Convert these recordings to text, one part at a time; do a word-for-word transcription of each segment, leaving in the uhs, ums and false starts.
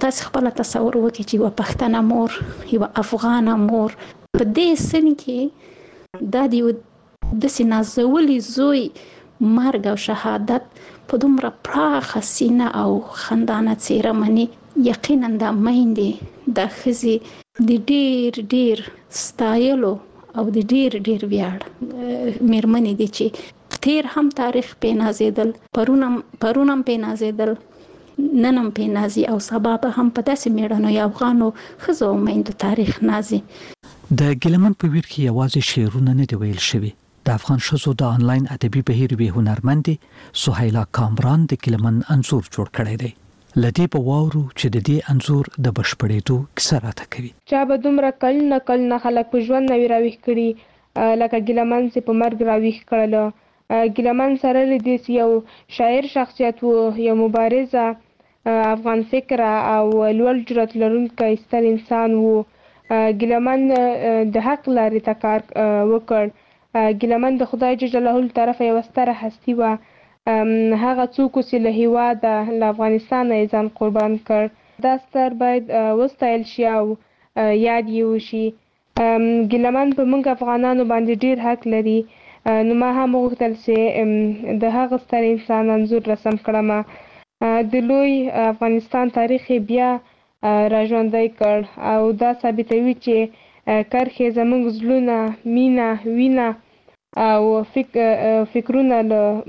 تاسو خپل تصور وکړئ چې یو پښتنه مور، یو افغانه مور په دې سن کې دا دی د سینازولي زوی مرګ او شهادت په دومره پراخه سینه او خندانه څیره مني. یقینا دا میندې د ښځې د ډیر ډیر ستایلو او د ډیر ډیر ویاړ میرمنې دي چې تیر هم تاریخ په نازیدل، پرونم پرونم په نازیدل، ننم په نازي او سبا به هم په داسې میړنو یا افغانو ښځو او میندو تاریخ نازي. د ګیلمن په ویر کې یوازې شعرونه نه دی ویل شوي. د افغان ښځو د آنلاین ادبي بهیر به هنرمند سهیلا کامران د ګیلمن انځور جوړ کړی دی. لدی په واورو چې د دې انځور د بشپړېدو کیسه راته کوي. چا به دومره کلونه کلونه خلک په ژوند نوي راویښ کړي لکه ګیلمن چې په مرګ راویښ کړل. ګیلمن سره لدی یو شاعر شخصیت و، یو مبارزه، افغان فکره او لوړ جرأت لرونکی ستر انسان و. ګیلمن د حق لارې ته کار وکړ. ګیلمن د خدای جل جلاله له طرفه یوه ستره هستي وه. هغه څوک چې له هېواده له افغانستان یې ځان قربان کړ. دا ستر باید وستایل شي او یاد یې وشي. ګیلمن په موږ افغانانو باندې ډېر حق لري. نو ما هم وغوښتل چې د هغه ستر انسان انځور رسم کړم. د لوی افغانستان تاریخ یې بیا راژوندی کړ او دا ثابتوي چې کرښې زموږ زړونه، مینه، وینه او فکرونه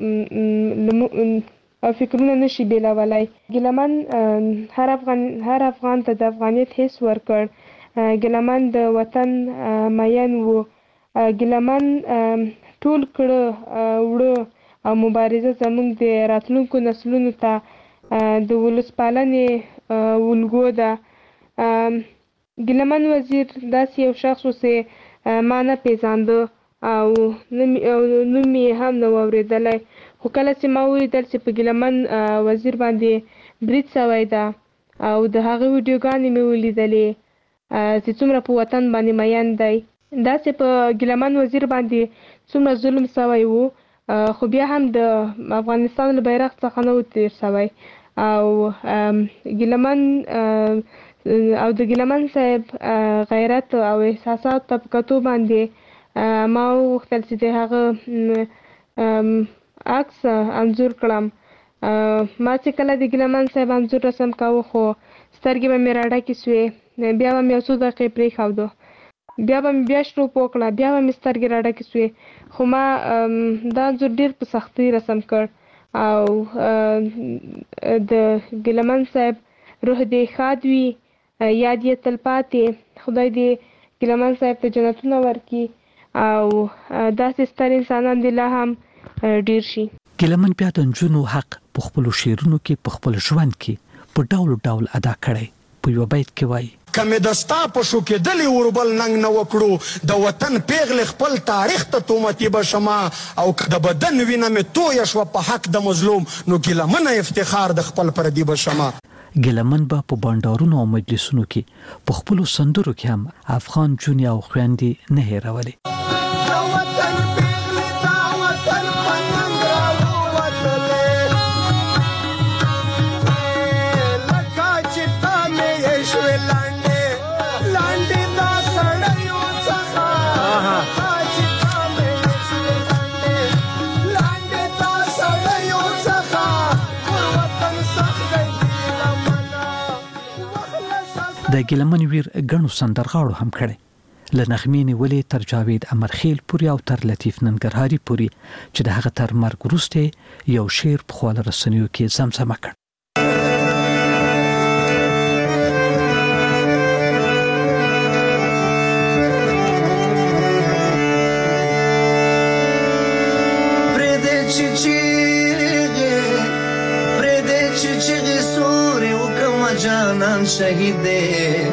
له فکرونه نشي بیلولی. ګیلمن هر افغان هر افغان ته د افغانیت حس ورکړ. ګیلمن د وطن مین و. ګیلمن ټول کړه وړه او مبارزه زموږ د راتلونکو نسلونو ته د ولسپالنې الګو ده. ګیلمن وزیر داسې یو شخص و چې ما نه پیژانده او نوم یې هم نه و اورېدلی، خو کله چې ما ولیدل چې په ګیلمن وزیر باندې برید سوی ده او د هغه ویډیوګانې مې ولیدلې چې څومره په وطن باندې مین دی، داسې په ګیلمن وزیر باندې څومره ظلم سوی و، خو بیا هم د افغانستان له بیرغ څخه نه و تېر سوی. او ګیلمن او د ګیلمن صاحب غیرت او احساسات ته په کتو باندې ما وغوښتل چې د هغه عکس انځور کړم. ما چې کله د ګیلمن صاحب انځور رسم کاوه خو سترګې به مې راډکې سوې، بیا به مې یو څو دقیقې پرېښودو، بیا به مې بیا شروع وکړه، بیا به مې سترګې راډکې سوې، خو ما دا انځور ډېر په سختۍ رسم کړ. او د ګیلمن صاحب روح دې ښاد وي، یاد یې تلپاتې. خدای دې ګیلمن صاحب ته جنتونه ورکړي او داسې ستر انسانان دې لا هم ډیر شي. ګیلمن بیا د نجونو حق په خپلو شعرونو کې په خپل ژوند کې په ډول ډول ادا کړی. په یو بیت کې وایي: کمې د ستا په شو کېدلې وربل ننګ نه وکړو، د وطن پیغلې خپل تاریخ ته تومتي به شمه، او که د بدن وینه مې تویه شوه په حق د مظلوم، نو ګیلمنه افتخار د خپل پردي به شمه. ګیلمن به په بانډارونو او مجلسونو کې په خپلو سندرو کې هم افغان جونې او خویندې نه هېرولې. د ګیلمن ویر ګڼو سندرغاړو هم کړی، له نغمې نیولې تر جاوید امرخیل پورې او تر لطیف ننګرهاري پورې، چې د هغه تر مرګ وروسته یو شعر په خواله رسنیو کې زمزمه کړ. جانان شهید دی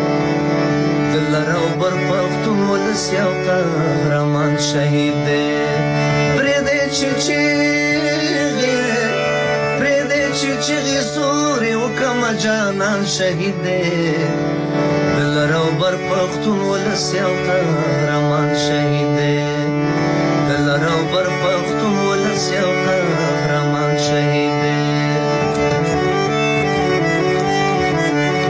دلرو بر پختون ولس یو قهرمان شهید دی پرېږدی چې چیغې پرېږدی چې چیغې سورې وکړمه جانان شهید دی دلرو بر پختون ولس یو قهرمان شهید دی دلرو بر پختون ولس یو قهرمان شهید دی.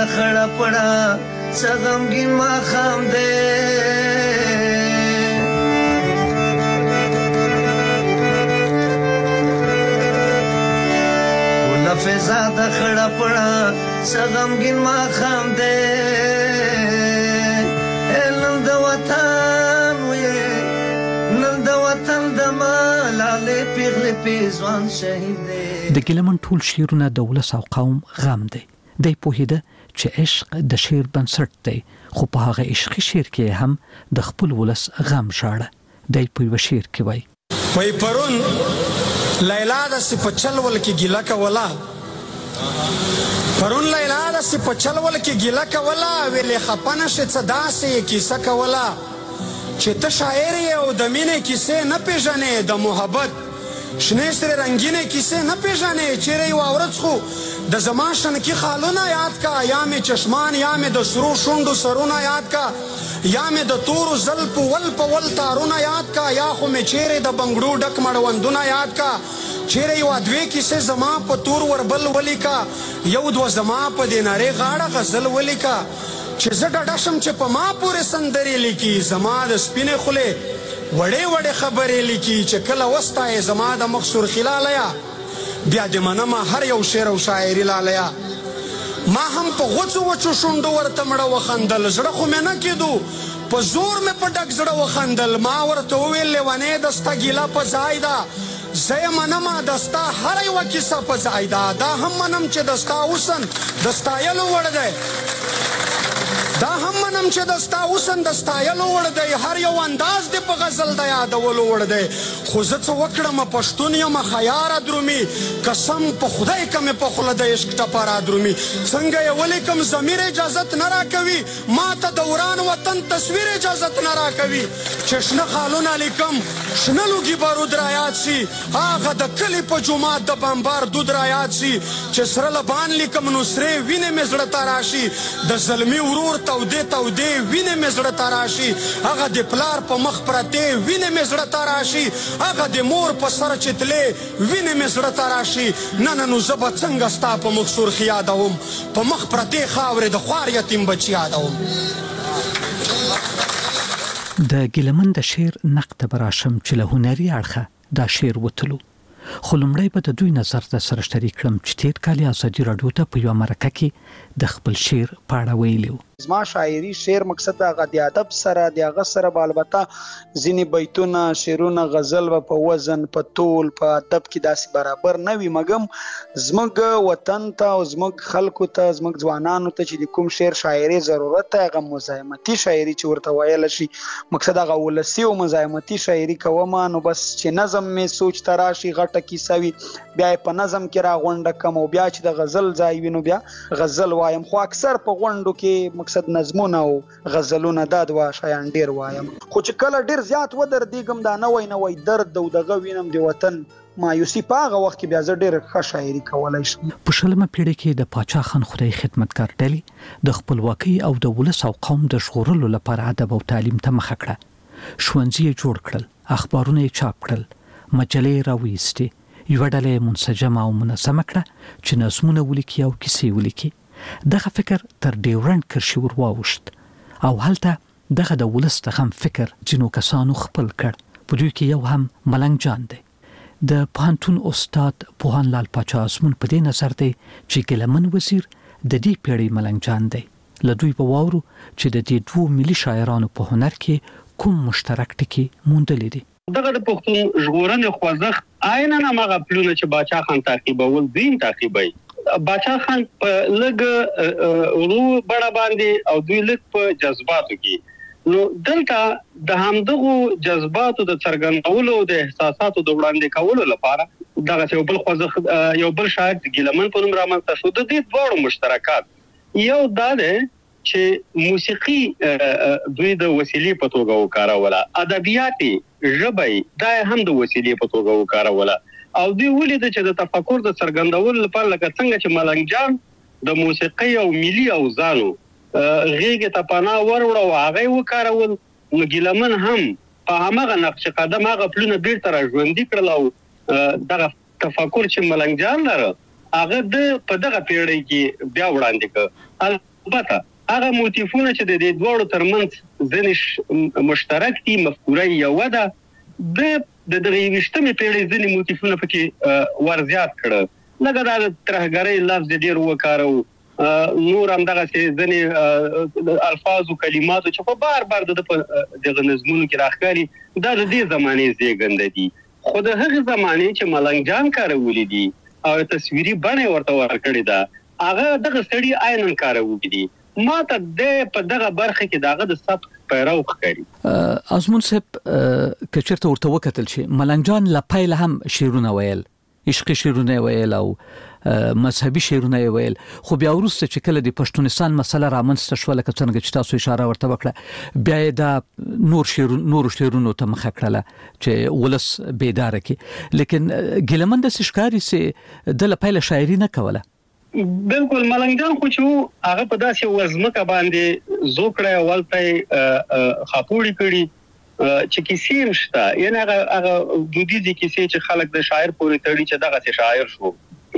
خړه پړه څه غمګین ماښام دی ټوله فضا د خړه پړه څه غمګین ماښام دی نن د وطن وې نن د وطن د ملالې پیغلې پیزوان شهید دی. د ګیلمن ټول شعرونه د ولس او قوم غم دی. دی پوهیده چې عشق د شعر بنسټ دی، خو په هغه عشقي شعر کې هم د خپل ولس غم ژاړه. دی په یو شعر کې وایي وای پرون لیلا د سپچل ول کې ګیلا کولا پرون لیلا د سپچل ول کې ګیلا کولا ویلې خپنه ش صدا سي کیسه کولا چې ته شاعر یې او د مینې کیسه نه پیژنې د محبت شنه سره رنگینه کیسه نه پیژنې چیرې یو اورڅ خو د زمان شنکی خالونه یاد کا یا می چشمان یا می د سرو شوندو سرونه یاد کا یا می د تورو زلپ ول په ول تارونه یاد کا یا خو می چیرې د بنگړو ډک مړوندونه یاد کا چیرې یو ادوی کیسه زما په تور وربل ولیکا یو دو زما په دیناره غاړه غزل ولیکا چې زه ډډه شم چې په ما پورې سندرې لیکي زما د سپینې خولې وړې وړې خبرې لیکي چې کله وستای زما د مخ سرخي لالیا بیا دې منمه هر یو شعر او شاعري لالیا ما هم په غوڅو وچو شونډو ورته مړه وخندل زړه خو مې نه کېدو په زور مې په ډک زړه وخندل ما ورته وویل لیونې د ستا ګیله په ځای ده زه یې منمه د ستا هره یوه کیسه په ځای ده دا هم منم چې د ستا حسن د ستایلو وړ دی دا هم منم چې د ستا حسن د ستایلو وړ دی هر یو انداز دې په غزل د یادولو وړ دی خو زه څه وکړم پښتون یم خیاره درومي قسم په خدای که مې په خوله د عشق ټپه را درومي څنګه یې ولیکم ضمیر اجازت نه راکوي ما ته د وران وطن تصویر اجازت نه راکوي چې شنه خالونه لیکم شنه لوګي بارود را یاد شي هغه د کلي په جومات د بمبار دود را یاد شي چې سره لبان لیکم نو سرې وینې مې زړه ته راشي د زلمي ورور تودې تودې وینې مې زړه ته راشي هغه د پلار په مخ پرتې وینې مې زړه ته راشي هغه د مور په سر چې تلې وینې مې زړه ته راشي نه نه نو زه به څنګه ستا په مخ سرخي یادوم په مخ پرتې خاورې د خوار یتیم بچي یادوم. د ګیلمن د شعر نقد براشم چې له هنري اړخه دا شعر وتلو خو لومړی به د دوی نظر د سره شریک کړم چې تیر کال ازادي راډیو ته په یوه مرکه کې د خپل شعر په اړه ویلي وو. زما شاعري شعر مقصد هغه د ادب سره د هغه سره به البته ځینې بیتونه شعرونه غزل به په وزن په طول په ادب کې داسې برابر نه وي مګم زموږ وطن ته او زموږ خلکو ته زموږ ځوانانو ته چې د کوم شعر شاعري ضرورت دی هغه مزاحمتي شاعري چې ورته ویلی شي مقصد هغه ولسي او مزاحمتي شاعري کوم نو بس چې نظم مې سوچ ته راشي غټه کیسه وي بیا په نظم کې راغونډه کم او بیا چې د غزل ځای وي نو بیا غزل وایم خو اکثر په غونډو کې مقصد نظمونه او غزلونه دا دوا شایان ډیر وایم خو چې کله ډیر زیات ودرېږم دا نوی نوی درد او دغه وینم د وطن مایوسي په هغه وخت کې بیا زه ډیر ښه شاعري کولی شم. په شلمه پیړۍ کې د پاچا خان خدای خدمتګار ډلې د خپلواکۍ او د ولس او قوم د ژغورلو لپاره ادب او تعلیم ته مخه کړه. ښوونځي یې جوړ کړل، اخبارونه یې چاپ کړل، مجلې یې راویستې، یوه ډله یې منسجمه او منظمه کړه چې نظمونه ولیکي او کیسې ولیکي. دغه فکر تر ډیورنډ کرښې ور واوښت او هلته دغه د ولس د غم فکر ځینو کسانو خپل کړ. په دوی کې یو هم ملنګ جان دی. د پوهنتون استاد پوهان لال پاچا ازمون په دې نظر دی چې ګیلمن وزیر د دې پیړۍ ملنګ جان دی. له دوی به واورو چې د دې دوو ملي شاعرانو په هنر کې کوم مشترک ټکي موندلی دي. دغه د پښتون ژغورنې خوځښت عیناً هماغه پلونه چې باچا خان تعقیبول دین تعقیبوي. باچا خان په لږ ورو بڼه باندې او دوی لږ په جذباتو کې نو دلته د همدغو جذباتو د څرګندولو د احساساتو د وړاندې کولو لپاره دغه یو بل خوځښت یو بل شاعر ګیلمن په نوم رامنځته شو. د دې دواړو مشترکات یو دا دی چې موسیقي دوی د وسیلې په توګه وکاروله، ادبیات ژبه دا هم د وسیلې په توګه وکاروله او دوی ولید چې د تفکر د څرګندولو لپاره لکه څنګه چې ملنګ جان د موسیقي او ملي اوزانو غیږ ته پناه وروړه او هغه وکارول نو ګیلمن هم په هماغه نقش قدم هغه پلونه بیرته را ژوندي کړل او دغه تفکر چې ملنګ جان لره هغه د په دغه پیړۍ کې بیا وړاندې کړ. البته هغه موتیفونه چې د دې دوړو ترمنځ ځنې مشترک دي مفکوره یو ده د د دغه وشتمې پیړۍ ځنې موتیفونه پکې ورزیات کړه لکه دا د ترهګرۍ لفظ ډېر وکارو نور هم دغه ځنې الفاظ او کلماتو چې په بار بار د دغه نظمونو کې راښکاري دا د دې زمانې زیږنده دي خو د هغه زمانې چې ملنګ جان کارولي دي او تصویري بڼه ورته ورکړې ده هغه دغه سړي عیناً کارولي دي ما ته د په دغه برخه کې دغه د سبق پیرو ښکاري ازمون صاحب کچرته ورته وکتل شي ملنګ جان لا پایله هم شیرونه ویل عشق شیرونه ویل او مذهبي شیرونه ویل خو بیا ورسته چې کله د پښتونستان مسله رامنځته شو لکه څنګه چې تاسو اشاره ورته وکړه بیا دا نور شیر نور شیرونو ته مخ کړله چې ولس بیدار کی لیکن ګلمن د سشکاري سي د لپاره شاعري نه کوله بالکل ملنګ جان خو چې هغه په داسې وزمکه باندې زوکړه ولته خاپوړی کړي چې کیسې مشته یعنی هغه هغه دودیزي کیسې چې خلک د شاعر پورې تړي چې دغه شاعر شو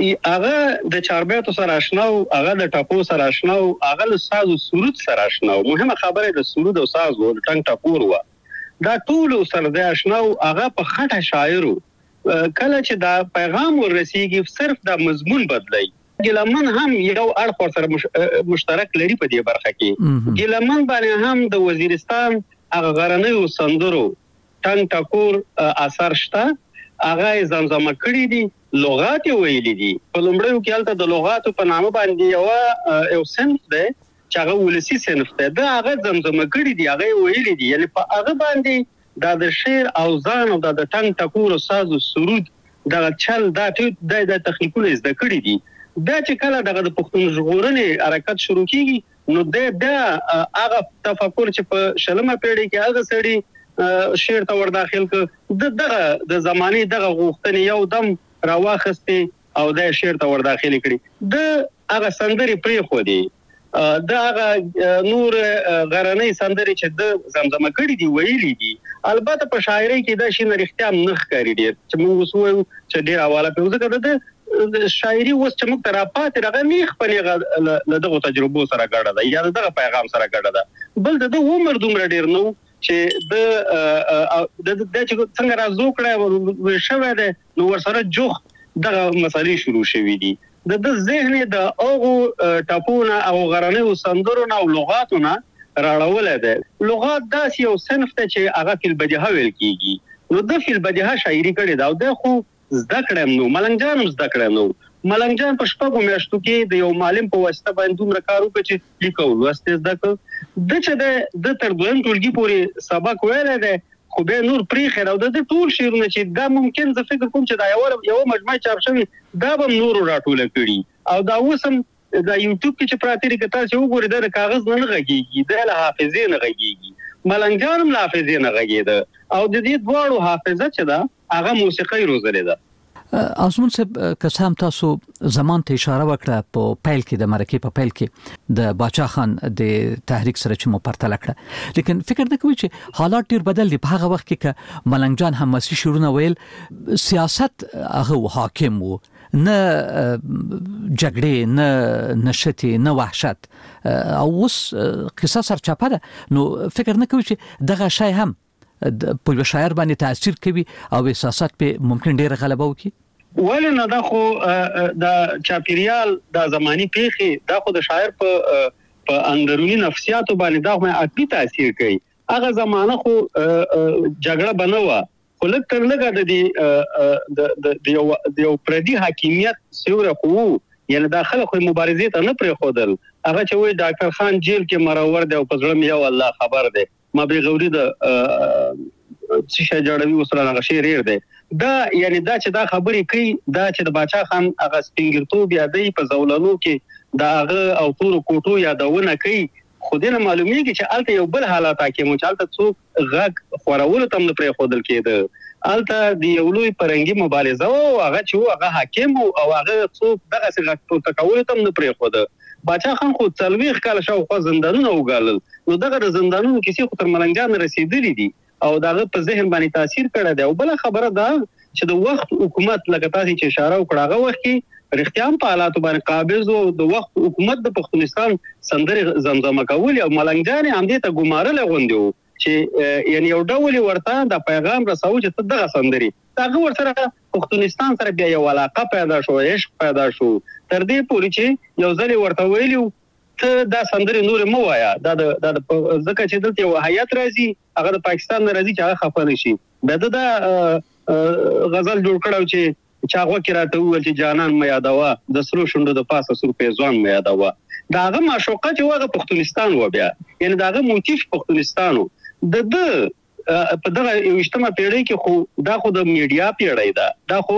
هغه د چاربیتو سره آشنا او هغه د ټاپو سره آشنا او هغه له ساز او سرود سره آشنا او مهمه خبره د سرود او ساز او ټنګ ټاپور و دا ټول سره د آشنا او هغه په خټه شاعرو کله چې دا پیغام ورسیږي صرف د مضمون بدلای ګلمن هم یو اړخ سره مشترک لري په دې برخه کې ګلمن باندې هم د وزیرستان هغه غرنۍ او سندرو ټنګ ټاپور اثر شته هغه زمزمه کړی دي لغات ویلي دي په لومړیو کې البته د لغاتو په نامه باندې یو یو صنف دی چې هغه ولسی صنف دی دا هغه زمزمه کړی دي هغه ویلي دي یعنی په هغه باندې دا د شعر او ځان او د ټنګ ټکور او ساز او سرود دا چل دا ټول د تخنیکونو زده کړی دي دا چې کله دغه د پښتون ژغورنې حرکت شروع کیږي نو د دا هغه تفکر چې په شلمه پیړۍ کې هغه سړي شعر ته ور داخل ک د دغه د زماني دغه غوښتنې یو دم راواخستي او د شعر ته ور داخل کړي د هغه سندري پرې خو دي د هغه نور غرنۍ سندري چې د زمزمه کړي دي ویلي دي البته په شاعرۍ کې دا شي نه رښتیا نه ښکاري ډیر چې موږ وسو چې ډیر حواله په وځه د د شاعري اوس چې موږ تراپات راغی میخ په له دغه تجربو سره ګډه ده یا دغه پیغام سره ګډه ده بل د عمر دومره ډیر نو چې د د د چې څنګه راځو کړه شوه ده نو ورسره جوخ دغه مسالې شروع شوې دي د د ذهن د اوغه ټاپونه او غرنۍ سندرونه او لغاتونه راړول ده لغات داسې یو صنف ته چې هغه فل بدیهه ویل کیږي نو د فل بدیهه شاعري کړي دا او د خو زده کړم نو ملنګ جان زده کړم نو ملنګ جان په شپږو میاشتو کې د یو معلم په واسطه باندې دومره کار وکړ چې لیکو لوستل زده کړ د چې د د تر دویم ټولګي پورې سبق ویل ده خو به نور پرې خیر او د ټول شعرونه چې دا ممکن زه فکر کوم چې دا یو یو مجموعه چاپ شوی دا به نور راټول کړي او دا اوسم دا یوټیوب کې چې پراتی ریکتا چې وګورئ د کاغذ نه غږیږي د حافظې نه غږیږي ملنګ جان هم حافظې نه غږیده او د دې دواړو حافظه چې دا هغه موسیقي روزلې ده ازمون صاحب قسم تاسو زمان ته اشاره وکړه په پیل کې د مرکه په پیل کې د باچا خان د تحریک سره چې مو پرتل کړه لیکن فکر نه کوي چې حالات ډیر بدل دي په هغه وخت کې ک ملنګ جان هم مسي شروع ویل سیاست هغه حاکم وو نه جګړې نه نشتی نه وحشت او اوس قصه سرچپه ده نو فکر نه کوي چې دغه شای هم په شاعر باندې تاثیر کوي او احساسات په ممکن ډیر غلبه وکړي ولنه دا خو د چاپیریال د زماني پیخي دا خو د شاعر په په اندرونی نفسیاتو باندې دا هم عاطفي تاثیر کوي هغه زمانه خو جګړه بنوه خو لکه تر لګه د د د یو د یو پردي حاکمیت سیوره خو یعنی داخله خو مبارزې ته نه پرې خودل هغه چې وای ډاکټر خان جیل کې مرور دی او په ځړم یو الله خبر دی ما به غوري د څه شي جوړوي وسره هغه شی ریر دی دا یعنی دا چې دا خبرې کوي دا چې د باچا خان هغه سپینګرتوب یادې په زولانو کې دا هغه او تور کوټو یادونه کوي خو دې معلومیږي چې الته یو بل حالات کې مو چالت څوک غږ خورول تم نه پرې خودل کېده الته دی یو لوی پرنګي مبارزه او هغه چې هغه حاکم او هغه څوک دغه څه غږ تکول تم نه پرې خوده باچا خان خو څلويخ کال شاو خو زندانونه وګالل نو دغه زندانونو کیسې خو تر ملنګ جان رسیدلې دي او دغه په ذهن باندې تاثیر کړی دی او بل خبره ده چې د وخت حکومت لکه تاسو چې اشاره وکړه هغه وخت کې رښتیا په حالاتو باندې قابض او د وخت حکومت د پښتونستان سندره زمزمه کول او ملنګ جان هم دې ته ګمارل غوندو چې یعنی یو ډول ورته د پیغام رسول چې ته دغه سندري هغه ورسره پښتونستان سره بیا یو علاقه پیدا شو عشق پیدا شو تر دې پورې چې یو ځل ورته ویلو ته دا سندري نور مو وایا دا د ځکه چې دلته یو حیات راځي هغه د پاکستان راځي چې هغه خفه نشي دا د غزل جوړ کړو چې چاغو کې راته وویل چې جانان مې یادوا د سرو شوندو د پاسه سر پیزوان مې یادوا داغه معشوقه چې وغه پښتونستان و بیا یعنی داغه موتیف پښتونستانو د د په دغه اجتماع پیړۍ کې خو دا خو د میډیا پیړۍ ده دا خو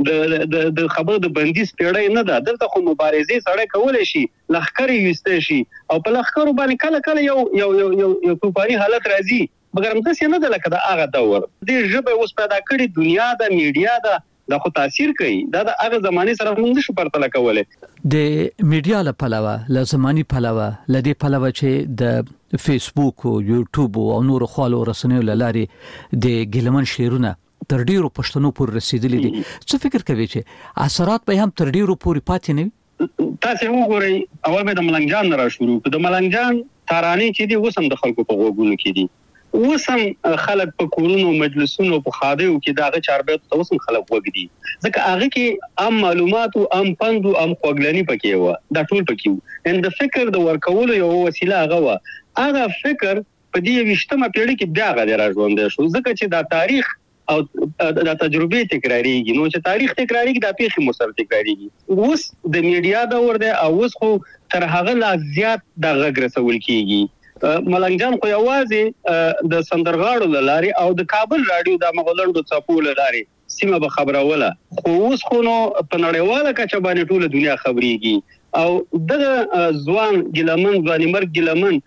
د د خبر د بندیز پیړۍ نه ده دلته خو مبارزې سره کولای شي لخر یوسته شي او په لخر باندې کله کله یو یو یو یو توپانی حالت راځي مګر هم څه نه ده لکه د هغه دور د ژبه اوس پیدا کړي دنیا د میډیا ده دا خو تاثیر کوي دا د هغه زمانه سره موږ نشو پرتله کولای د میډیا له پلوه له زماني پلوه لدی پلوه چې د فیسبوک او یوټیوب او نور خالو رسنیو لاري د ګلمن شیرونه تر ډیرو پښتنو پور رسیدلې دي څه فکر کوي چې اثرات به هم تر ډیرو پورې پاتې نه تاسو وګورئ اول به د ملنګ جان را شروع کړو د ملنګ جان تارانی چې دی وسم د خلکو په غوګونو کې دي وسم خلک په کورونو مجلسونو په خاډیو کې داغه چاربېت ته وسم خلک وګدي ځکه هغه کې عام معلومات او عام پند او عام خوګلنی پکې و دا ټول پکې و ان د فکر د ورکولو یو وسیله هغه و هغه فکر په دې وشتمه پیړۍ کې بیا غوډه راځوندې شو ځکه چې دا تاریخ او د تجربه تکراریږي نو چې تاریخ تکراریږي د پیښې مسر تکراریږي اوس د میډیا دور دی او اوس خو تر هغه لا زیات د غږ رسول کیږي ملنګ جان خو یوازې د سندرغاړو لاري او د کابل رادیو د مغولندو چاپو لاري سیمه به خبروله خو اوس خو نو په نړیواله کچه باندې ټول دنیا خبريږي او د ځوان ګلمن ځواني مرګ ګلمن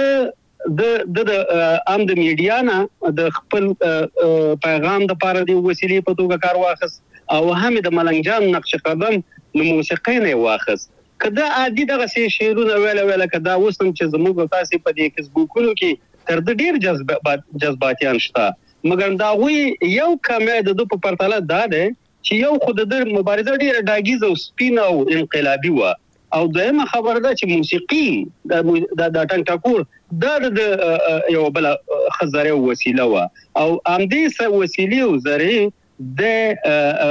د د د عام د میډیا نه د خپل پیغام د پاره دی وسیلې په توګه کار واخص او هم د ملنګ جان نقش قدم نو موسیقي نه واخص کدا عادي دغه سي شعرونه ویل ویل کدا وسم چې زموږ تاسو په دې فیسبوکونو کې تر د ډیر جذبات جذباتيان شته مګر دا وی یو کمه د په پرتله دا ده چې یو خود د مبارزه ډیر داګیز او سپین او انقلابي و او دغه خبر ده چې موسیقي د د ټنګ دا د یو بل خزره وسیله و او ام دې وسیله او زری د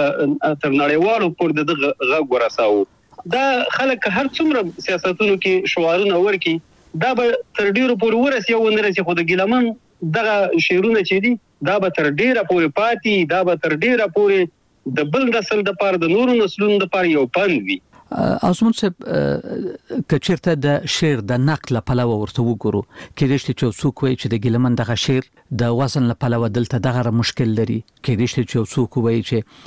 تر نړیوالو پر د غږ ورساو دا خلک هر څومره سیاستونو کې شعارونه ورکي دا به تر ډیرو پورې ورسي او نرسي خو د ګلمن دغه شعرونه چې دي دا به تر ډیره پورې پاتې دا به تر ډیره پورې د بل نسل د پاره د نورو نسلونو د پاره یو پند وي ازمون صاحب کچرته د شعر د نقل په لور ورته وګورو کې دې چې څوک وایي چې د ګلمن دغه شعر د وزن په لور دلته دغه مشکل لري کې دې چې څوک وایي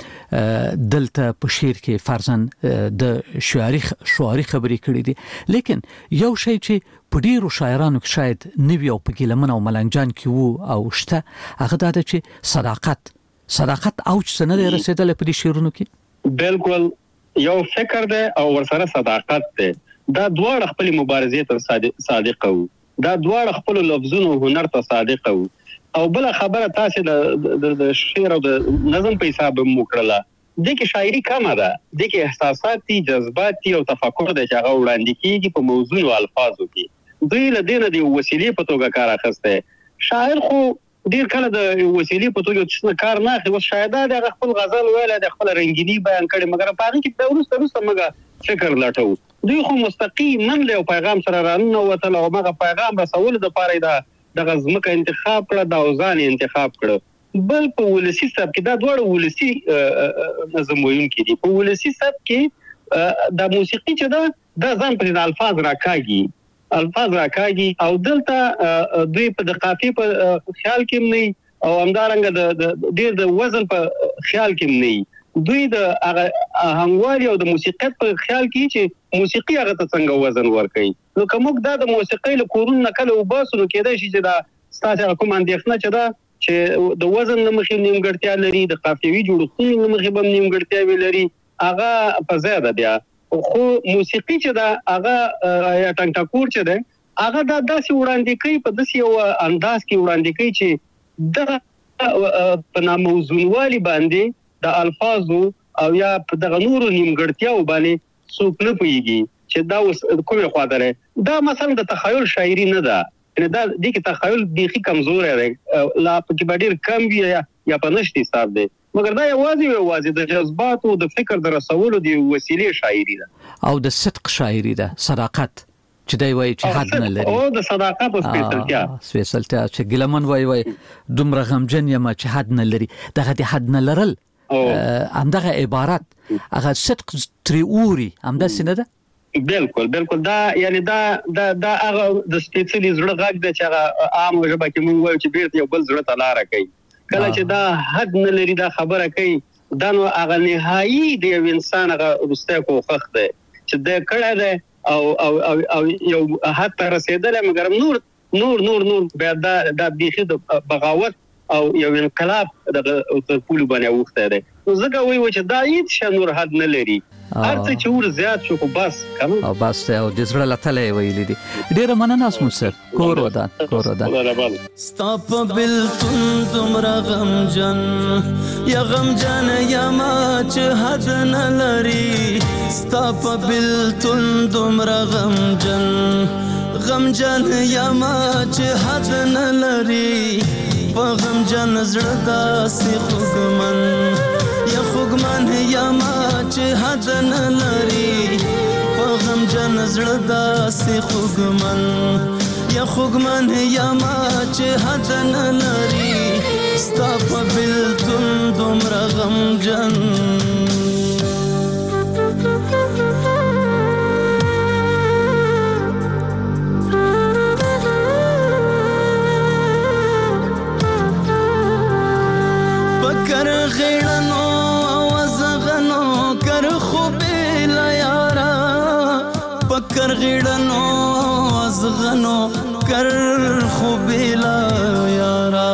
چې دلته په شعر کې فرضاً د شعري شعري خبرې کړې دي لیکن یو شی چې په ډیرو شاعرانو کې شاید نوی او په ګلمن او ملنګ جان کې وو او شته هغه دا چې صداقت صداقت او چې نه رسیدل په دې شعرونو کې بالکل یو فکر ده او ورسره صداقت ده دا دواړه خپل مبارزې ته صادق وو دا دواړه خپل لفظونو هنر ته صادق وو او بل خبره تاسو د د شعر او د نظم په حساب موکړه د کې شاعري کمه ده د کې احساسات دي جذبات دي او تفکر د چاغه وړاندې کیږي په موضوع او الفاظو کې دوی له دینه دی وسیلې په توګه کار اخسته شاعر خو ډیر کله د وسیلې په توګه چې کار نه اخلي او شاید د خپل غزل ویل د خپل رنگینی بیان کړي مګر په هغه کې د ورسته ورسته مګه فکر لاټو دوی خو مستقیم له پیغام سره رانه وته او مګه پیغام رسول د پاره د د غزمکه انتخاب کړه د اوزان انتخاب کړه بل په ولسی سب کې دا دوړ ولسی نظم ویونکي دي په ولسی سب کې د موسیقي چې دا د ځان پر الفاظ راکاږي الفاظ راکاږي او دلته دوی په د قافیه په خیال کې نه او همدارنګه د ډیر د وزن په خیال کې نه دوی د هغوالي او د موسیقۍ په خیال کې چې موسیقي هغه ته څنګه وزن ورکړي نو کوم دا د موسیقۍ له کورونو کله وباسو نو کېدای شي چې دا ستاسو کوم اندېښنه چې دا چې د وزن لمخې نیمګړتیا لري د قافیوي جوړښتونو لمخې به نیمګړتیا لري هغه په زیاده بیا خو موسیقي چې دا هغه یا ټنګ ټکور چې ده هغه دا داسې وړاندې کوي په داسې یو انداز کې وړاندې کوي چې د په ناموزونوالي باندې د الفاظو او یا په دغه نورو نیمګړتیاو باندې څوک نه پوهېږي چې دا اوس کومې خوا ته دی. دا مثلا د تخیل شاعري نه ده، یعنې دا دې کې تخیل بیخي کمزوری دی، لا پکې به ډېر کم وي یا په نشت حساب دی، مګر دا یوازې یوازې د جذباتو د فکر د رسولو د وسیلې شاعري ده او د صدق شاعري ده، صداقت چې دی وایي چې حد نه لري، او د صداقت او سپېڅلتیا سپېڅلتیا چې ګیلمن وایي وایي دومره غمجن یم چې حد نه لري. دغه د حد نه لرل همدغه عبارت هغه صدق ترې اوري، همداسې نه ده؟ بالکل بالکل، دا یعنی دا دا دا هغه د سپېڅلي زړه غږ دی چې هغه عام ژبه کې موږ وایو چې بیرته یو بل زړه ته لاره کوي. کله چې دا حد نه لري دا خبره کوي، دا نو هغه نهایي د یو انسان هغه وروستی کوښښ دی چې دی کړی دی او او او او یو حد ته رسېدلی، مګر نور نور نور نور بیا دا دا بیخي د بغاوت او یو انقلاب دغه تر پولو باندې اوښتی دی. نو ځکه وایو چې دا هېڅ شی نور حد نه لري، هر څه چې ور زیات شو خو بس کنه او بس او د زړه له تله یې ویلي دي. ډېره مننه اسمت صاحب، کور ودان کور ودان. ستا په بېلتون دومره غمجن یا غمجن یما چې حد نه لري، ستا په بېلتون دومره غمجن غمجن یما چې حد نه لري، په غمجن زړه داسې خوږمن یا خوږمن یما چې حد نه لري، په غمجن زړه داسې خوږمن یا خوږمن یما چې حد نه لري، ستا په بېلتون دومره غمجن. پکر غیړنو وزغنو کر خوبې لا یارا، پکر غیړنو وزغنو کر خوبې لا یارا،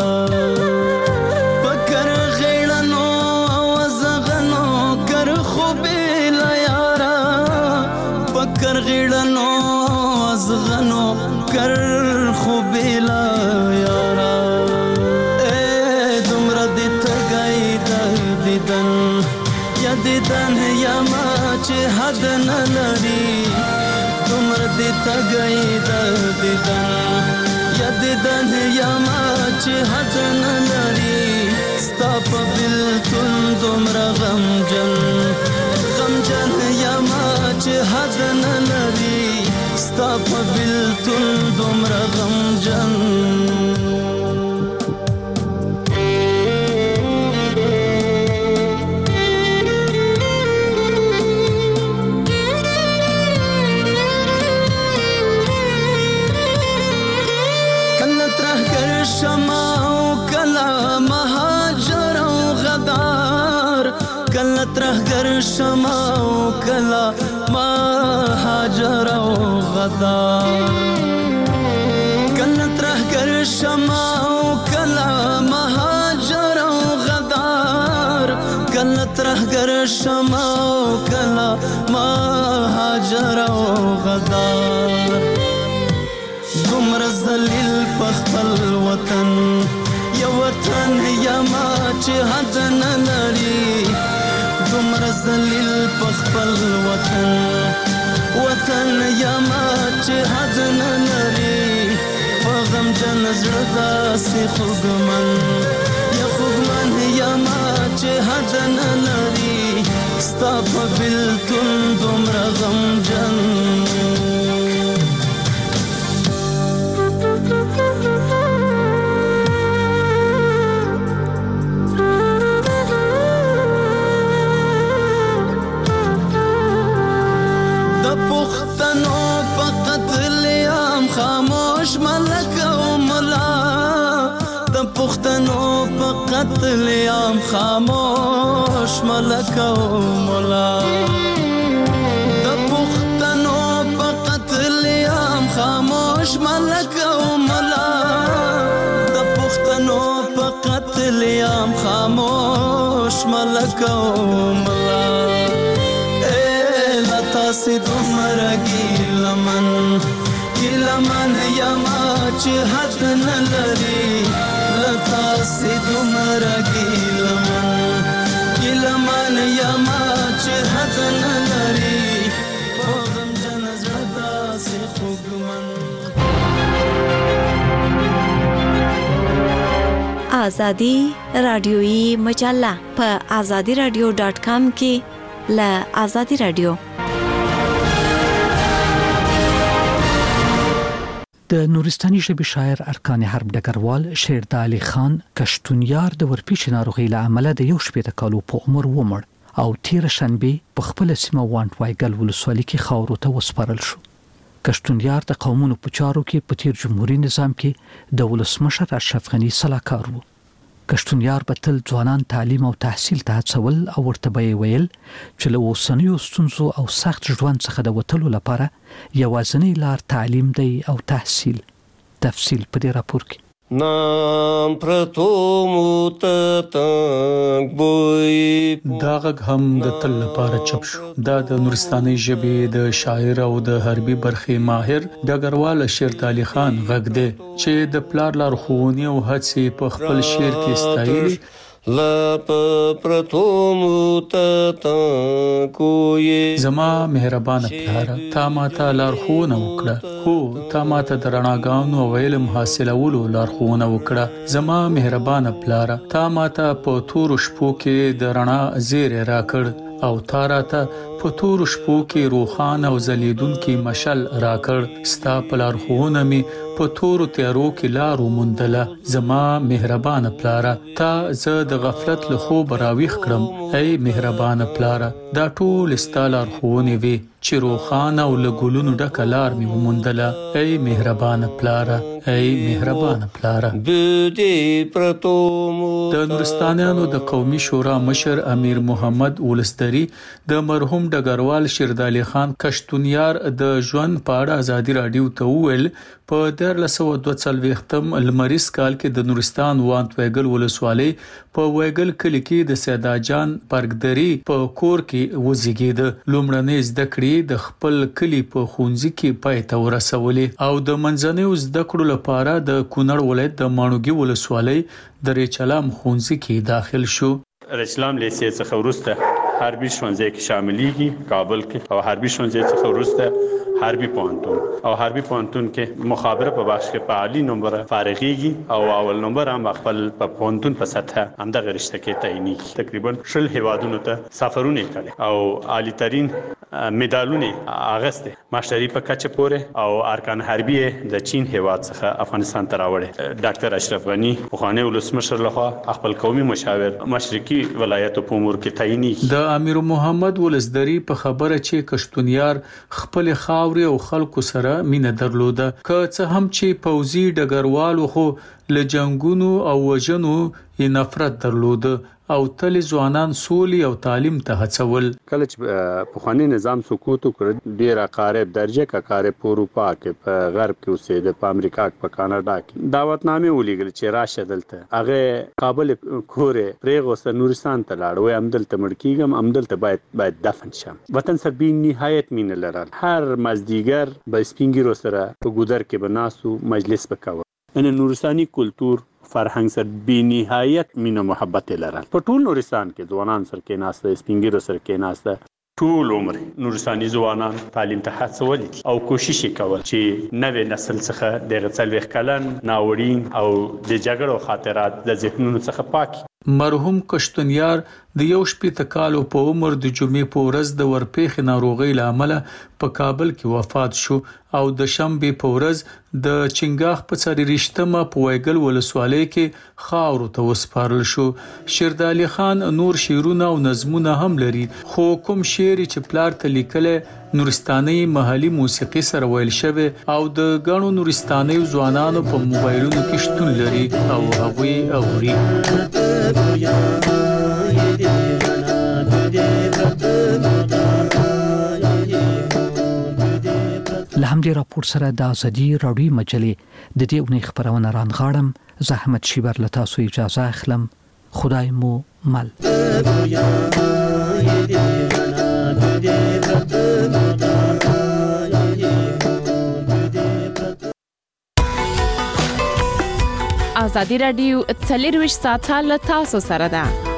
پکر غیړنو وزغنو کر خوبې لا یارا، پکر غیړنو وزغنو کر خوبې لا یارا. دیدن یما چې حد نه لري، دومره دې تږی د دیدن یا دیدن یما چې حد نه لري، ستا په بېلتون دومره غمجن غمجن یما چې حد نه لري، ستا په بېلتون دومره غمجن. ترهګر شمه او کله مهاجر او غدار، کله ترهګر شمه او کله مهاجر او غدار، کله ترهګر شمه او کله مهاجر او غدار. دومره ذلیل په خپل وطن یا وطن یما چې حد نه لري، دومره ذلیل په خپل وطن وطن یما چې حد نه لري، په غمجن زړه داسې خوږمن یا خوږمن یما چې حد نه لري، ستا په بېلتون دومره غمجن. خاموش ملک او ملا، د پښتنو په قتل عام خاموش ملک او ملا، د پښتنو په قتل عام خاموش ملک او ملا، د پښتنو په قتل عام خاموش ملک او ملا. اے لتا سي دومره ګیلمن ګیلمن یما چې حد نه لري، لتا سي دومره ګیلمن ګیلمن غمجن یما چې حد نه لري په غمجن زړه داسې خوږمن. آزادی رادیویی مجله په آزادی رادیو ډاټ کام کې له آزادی رادیو. د نورستاني ژبې شاعر ارکان حرب ډګروال شیر د علي خان کشتونیار د ورپېچ ناروغۍ له امله د یو شپېته کالو په عمر ومړ او تیر شنبه په خپل سیمه وانټ وایګل ولسوالۍ کې خاورو ته وسپارل شو. کشتونیار د قومونو په چارو کې په تیر جمهوریت نظام کې د ولسمشر اشرف غني سلاکار وو. کشتونیار به تل ځوانان تعلیم او تحصیل ته هڅول او ورته به ویل چې له اوسنیو ستونزو او سخت ژوند څخه د وتلو لپاره یوازینی لار تعلیم دی او تحصیل. تفصیل په دې راپور کې. نام پرتو موت تنگ بوئی دا غږ هم د تل لپاره چپ شو. دا د نورستاني ژبې د شاعر او د حربي برخې ماهر ډګروال شیر علي خان غږ دی چې د پلار لارښوونې او هڅې په خپل شعر کې ستایلي. لا پرتو موت تنگوی زما مهربان پلاره تا ماته لارښوونه وکړه. هو تا ماته د رڼاګانو او علم حاصلولو لارښوونه وکړه. زما مهربان پلاره تا ماته په تور شپو کې د رڼا زیری راکړ او تا راته په تور شپو کې روخان او زلیدونکي مشل راکړ. ستا په لارښوونه می په تور تیارو کې لارو مندله. زما مهربان پلاره تا زه د غفلت له خوب راويخ کړم. ای مهربان پلاره دا ټول ستا لارښوونې وي چې روخان او له ګلونو ډکه لار می ومندله. ای مهربان پلاره ای مهربان پلاره. د نورستانیانو د قومي شورا مشر امیر محمد ولسدری د مرحوم ډګروال شیر علي خان کشتونیار د ژوند په اړه آزادي رادیو ته وویل په دیارلس سوه دوه څلوېښتم لمریز کال کې د نورستان وانټ وایګل ولسوالۍ په وایګل کلي کې د سیدا جان پرګدري په کور کې وزیږید. لومړنۍ زده کړې د خپل کلي په ښوونځي کې پای ته ورسولې او د منځنیو زده کړو لپاره د کونړ ولایت د ماڼوګي ولسوالۍ د ریچلام ښوونځي کې داخل شو. ریچلام لیسې څخه وروسته حربي ښوونځي کې شاملېږي کابل کې او حربي ښوونځي څخه وروسته حربي پوهنتون او حربي پوهنتون کې مخابره په بخش کې په عالی نمبر فارغېږي او اول نمبر هم خپل په پوهنتون په سطح همدغه رشته کې تعینېږي. تقریبا شل هیوادونو ته سفرونه کړي او عالی ترين مډالونه اغسته ماشټري په کچه پورې او ارکان حربي د چین هیواد څخه افغانستان ته راوړي. ډاکټر اشرف غني پخوانی ولسمشر لخوا خپل قومي مشاور مشرقي ولایتو په امور کې تعینېږي. د امیر محمد ولسدری په خبره چې کشتونیار خپل خاوري او خلکو سره مینه درلوده که څه هم چې پوځي ډګروال خو له جنگونو او وژنو یې نفرت درلوده او تل ځوانان سولې او تعلیم ته هڅول. کله چې په خواني نظام سقوط وکړ ډیر قارب درجه کا قارب په اروپا کې په غرب کې اوسېد په امریکا کې په کاناډا کې دعوتنامې ولېږل چې راشه دلته هغه کابل کورې پرېغوس نورستان ته لاړ وې امدلته مړ کېږم امدلته باید باید دفن شم. وطن سره بې نهایت مینه لرل. هر مازدیګر به سپینګیرو سره په ګودر کې به ناسو مجلس وکاوه. ان نورستاني کلتور فرهنګ سره بې نهایت مینه محبت لرل. په ټول نورستان کې ځوانان سره کې ناسته سپینګیرو سره کې ناسته ټول عمر نورستاني ځوانان تعلیم ته هڅول او کوشش وکول چې نوې نسل څخه د څلوېښت کلن ناورین او د جګړو خاطرات د ذهنونو څخه پاک. مرحوم کشتونیار د یو شپېته کالو په عمر د جمعې په ورځ د ورپېښې ناروغۍ له امله په کابل کې وفات شو او د شنبې په ورځ د چنګاښ په څلېرویشتمه په وایګل ولسوالۍ کې خاورو ته وسپارل شو. شیر علي خان نور شعرونه او نظمونه هم لري خو کوم شعر چې پلار ته لیکلی نورستاني محلي موسیقي سره ویل شوی او د غنو نورستاني ځوانانو په موبایلونو کې شتون لري او هغوی اوري. لهمدې راپور سره د ازادي راډیو مجلې د دې اونۍ خبرونه رانغاړم. زحمت شیبر له تاسو اجازه اخلم. خدای مو مل. ازادي راډیو څلور ویشت ساعته له تاسو سره ده.